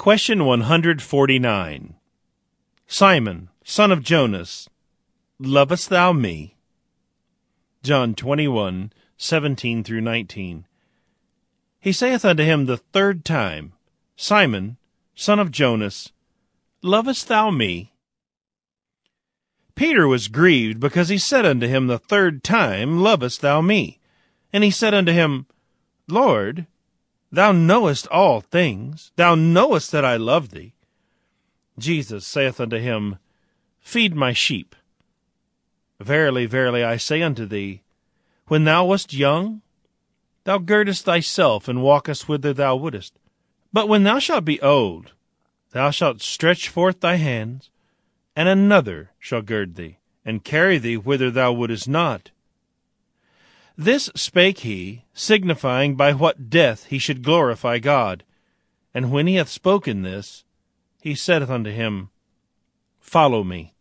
Question 149. Simon, son of Jonas, lovest thou me? John 21:17 through 19. He saith unto him the third time, Simon, son of Jonas, lovest thou me? Peter was grieved because he said unto him the third time, Lovest thou me? And he said unto him, Lord, thou knowest all things. Thou knowest that I love thee. Jesus saith unto him, Feed my sheep. Verily, verily, I say unto thee, when thou wast young, thou girdest thyself and walkest whither thou wouldest. But when thou shalt be old, thou shalt stretch forth thy hands, and another shall gird thee, and carry thee whither thou wouldest not. This spake he, signifying by what death he should glorify God. And when he hath spoken this, he saith unto him, Follow me.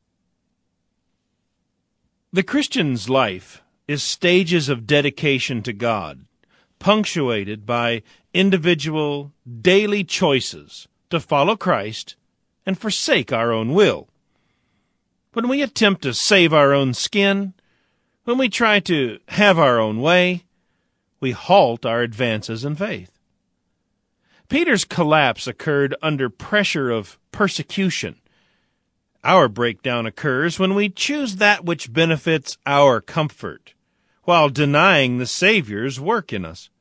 The Christian's life is stages of dedication to God, punctuated by individual, daily choices to follow Christ and forsake our own will. When we attempt to save our own skin, when we try to have our own way, we halt our advances in faith. Peter's collapse occurred under pressure of persecution. Our breakdown occurs when we choose that which benefits our comfort, while denying the Savior's work in us.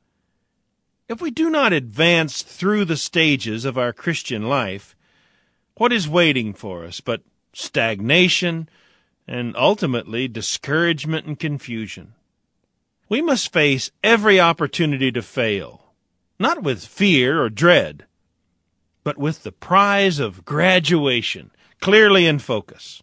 If we do not advance through the stages of our Christian life, what is waiting for us but stagnation and ultimately discouragement and confusion? We must face every opportunity to fail, not with fear or dread, but with the prize of graduation clearly in focus.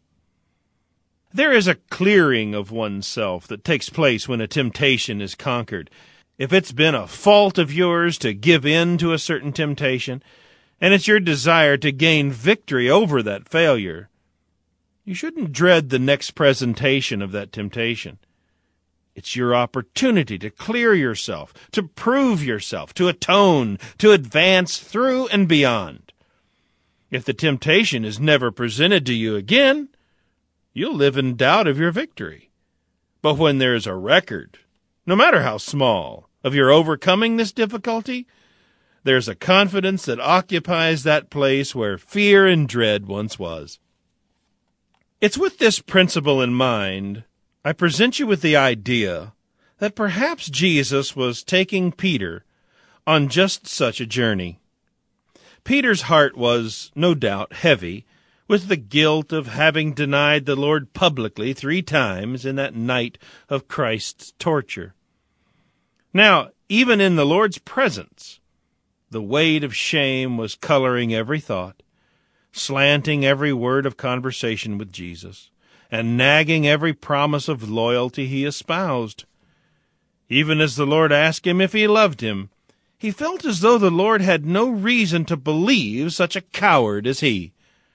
There is a clearing of oneself that takes place when a temptation is conquered. If it's been a fault of yours to give in to a certain temptation, and it's your desire to gain victory over that failure, you shouldn't dread the next presentation of that temptation. It's your opportunity to clear yourself, to prove yourself, to atone, to advance through and beyond. If the temptation is never presented to you again, you'll live in doubt of your victory. But when there is a record, no matter how small, of your overcoming this difficulty, there's a confidence that occupies that place where fear and dread once was. It's with this principle in mind, I present you with the idea that perhaps Jesus was taking Peter on just such a journey. Peter's heart was, no doubt, heavy with the guilt of having denied the Lord publicly 3 times in that night of Christ's torture. Now, even in the Lord's presence, the weight of shame was coloring every thought, slanting every word of conversation with Jesus, and nagging every promise of loyalty he espoused. Even as the Lord asked him if he loved him, he felt as though the Lord had no reason to believe such a coward as he.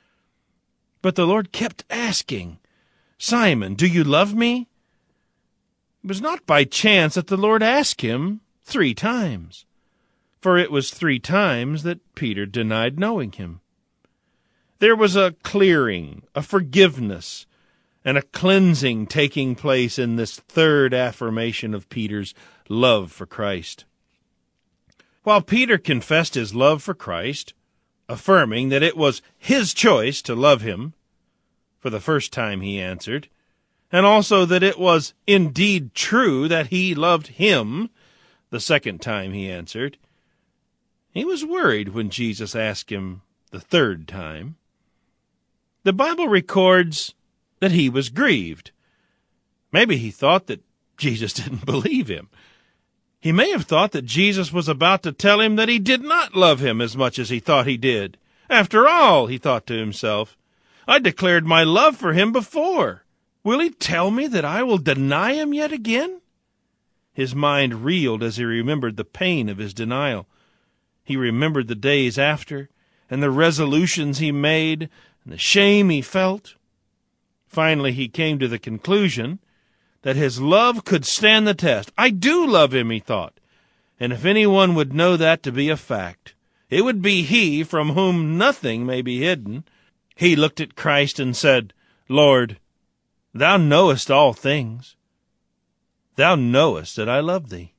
But the Lord kept asking, Simon, do you love me? It was not by chance that the Lord asked him 3 times, for it was 3 times that Peter denied knowing him. There was a clearing, a forgiveness, and a cleansing taking place in this third affirmation of Peter's love for Christ. While Peter confessed his love for Christ, affirming that it was his choice to love him, for the first time he answered, and also that it was indeed true that he loved him, the second time he answered, he was worried when Jesus asked him the third time. The Bible records that he was grieved. Maybe he thought that Jesus didn't believe him. He may have thought that Jesus was about to tell him that he did not love him as much as he thought he did. After all, he thought to himself, I declared my love for him before. Will he tell me that I will deny him yet again? His mind reeled as he remembered the pain of his denial. He remembered the days after, and the resolutions he made, and the shame he felt. Finally, he came to the conclusion that his love could stand the test. I do love him, he thought, and if anyone would know that to be a fact, It would be he from whom nothing may be hidden. He looked at Christ and said, Lord, thou knowest all things. Thou knowest that I love thee.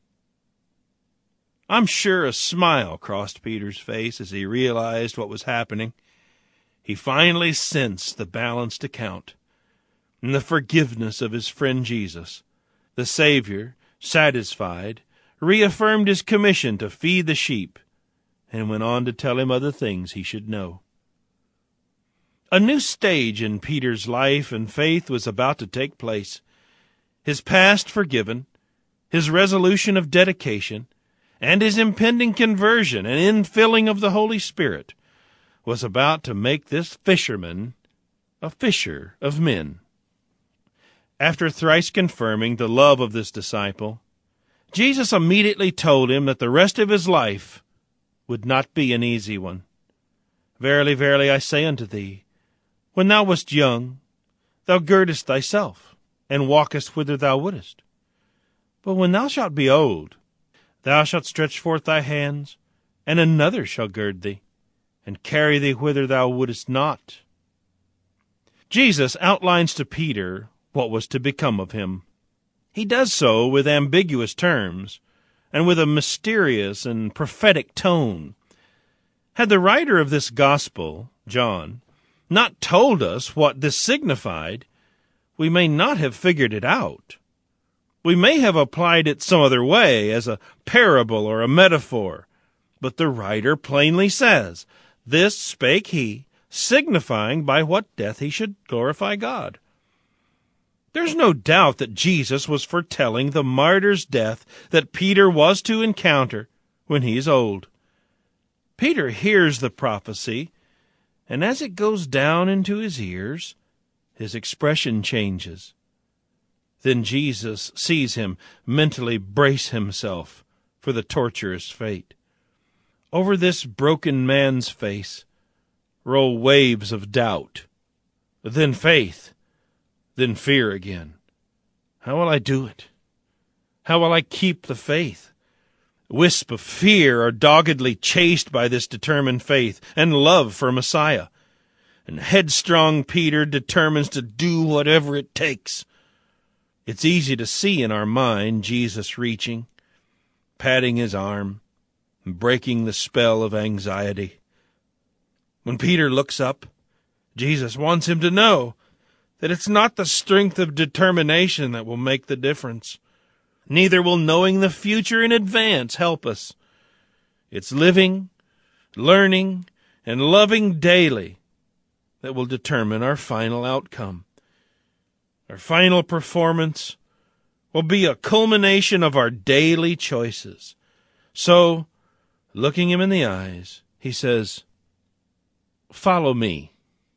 I'm sure a smile crossed Peter's face as he realized what was happening. He finally sensed the balanced account and the forgiveness of his friend Jesus. The Savior, satisfied, reaffirmed his commission to feed the sheep and went on to tell him other things he should know. A new stage in Peter's life and faith was about to take place. His past forgiven, his resolution of dedication, and his impending conversion and infilling of the Holy Spirit was about to make this fisherman a fisher of men. After thrice confirming the love of this disciple, Jesus immediately told him that the rest of his life would not be an easy one. Verily, verily, I say unto thee, when thou wast young, thou girdest thyself, and walkest whither thou wouldest. But when thou shalt be old, thou shalt stretch forth thy hands, and another shall gird thee, and carry thee whither thou wouldest not. Jesus outlines to Peter what was to become of him. He does so with ambiguous terms, and with a mysterious and prophetic tone. Had the writer of this gospel, John, not told us what this signified, we may not have figured it out. We may have applied it some other way, as a parable or a metaphor. But the writer plainly says, This spake he, signifying by what death he should glorify God. There's no doubt that Jesus was foretelling the martyr's death that Peter was to encounter when he is old. Peter hears the prophecy, and as it goes down into his ears, his expression changes. Then Jesus sees him mentally brace himself for the torturous fate. Over this broken man's face roll waves of doubt, then faith, then fear again. How will I do it? How will I keep the faith? Wisps of fear are doggedly chased by this determined faith and love for Messiah. And headstrong Peter determines to do whatever it takes. It's easy to see in our mind Jesus reaching, patting his arm, and breaking the spell of anxiety. When Peter looks up, Jesus wants him to know that it's not the strength of determination that will make the difference. Neither will knowing the future in advance help us. It's living, learning, and loving daily that will determine our final outcome. Our final performance will be a culmination of our daily choices. So, looking him in the eyes, he says, Follow me.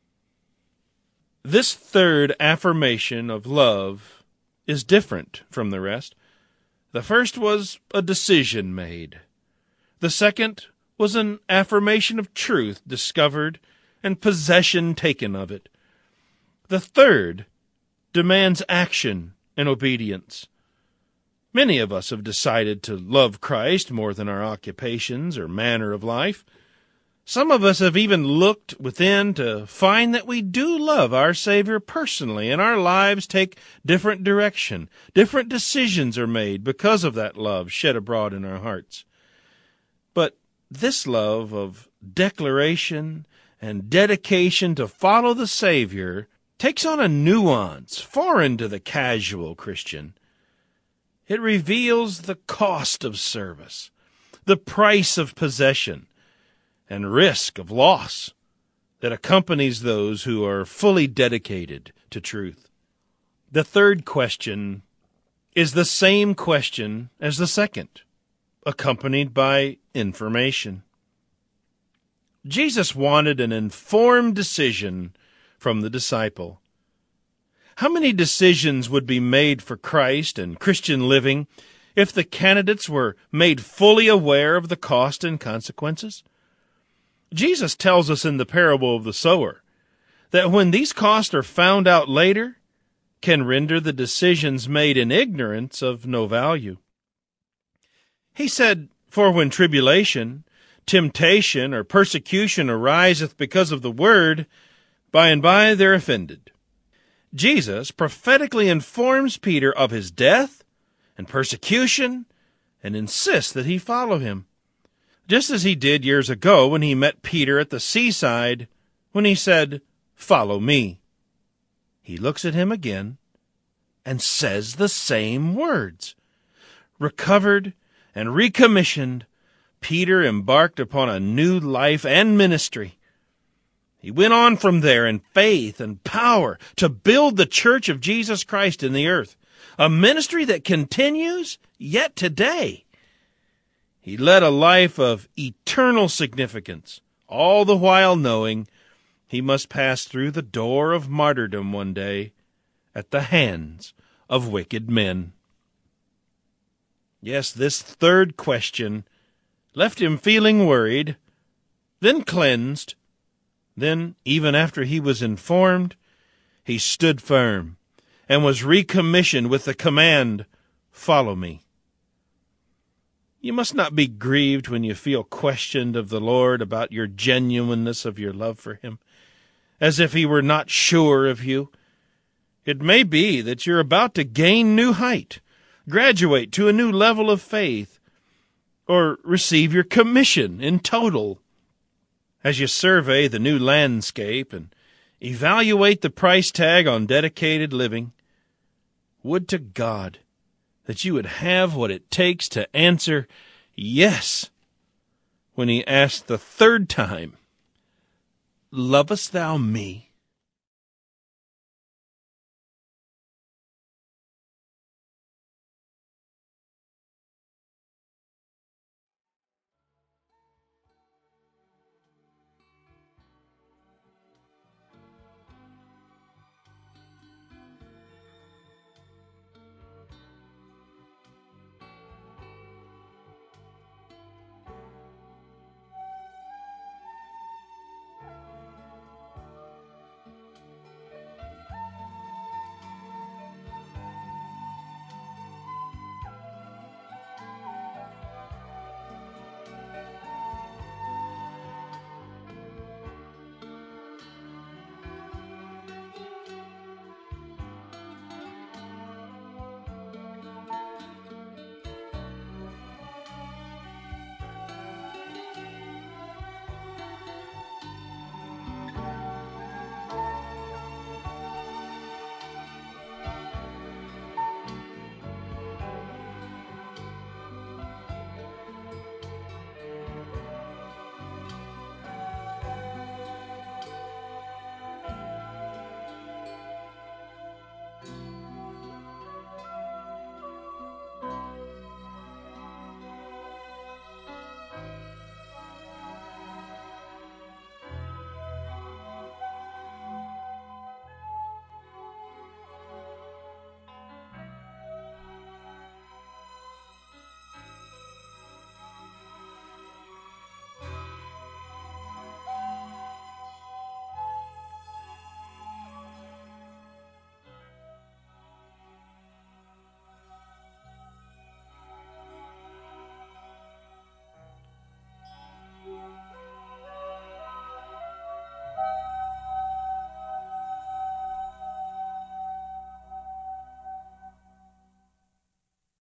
This third affirmation of love is different from the rest. The first was a decision made. The second was an affirmation of truth discovered and possession taken of it. The third demands action and obedience. Many of us have decided to love Christ more than our occupations or manner of life. Some of us have even looked within to find that we do love our Savior personally, and our lives take different direction. Different decisions are made because of that love shed abroad in our hearts. But this love of declaration and dedication to follow the Savior takes on a nuance foreign to the casual Christian. It reveals the cost of service, the price of possession, and risk of loss that accompanies those who are fully dedicated to truth. The third question is the same question as the second, accompanied by information. Jesus wanted an informed decision from the disciple. How many decisions would be made for Christ and Christian living if the candidates were made fully aware of the cost and consequences? Jesus tells us in the parable of the sower that when these costs are found out later, can render the decisions made in ignorance of no value. He said, For when tribulation, temptation or persecution ariseth because of the word, by and by they're offended. Jesus prophetically informs Peter of his death and persecution and insists that he follow him, just as he did years ago when he met Peter at the seaside when he said, "Follow me." He looks at him again and says the same words. Recovered and recommissioned, Peter embarked upon a new life and ministry. He went on from there in faith and power to build the church of Jesus Christ in the earth, a ministry that continues yet today. He led a life of eternal significance, all the while knowing he must pass through the door of martyrdom one day at the hands of wicked men. Yes, this third question left him feeling worried, then cleansed. Then, even after he was informed, he stood firm and was recommissioned with the command, "Follow me." You must not be grieved when you feel questioned of the Lord about your genuineness of your love for him, as if he were not sure of you. It may be that you're about to gain new height, graduate to a new level of faith, or receive your commission in total. As you survey the new landscape and evaluate the price tag on dedicated living, would to God that you would have what it takes to answer yes when he asks the third time, "Lovest thou me?"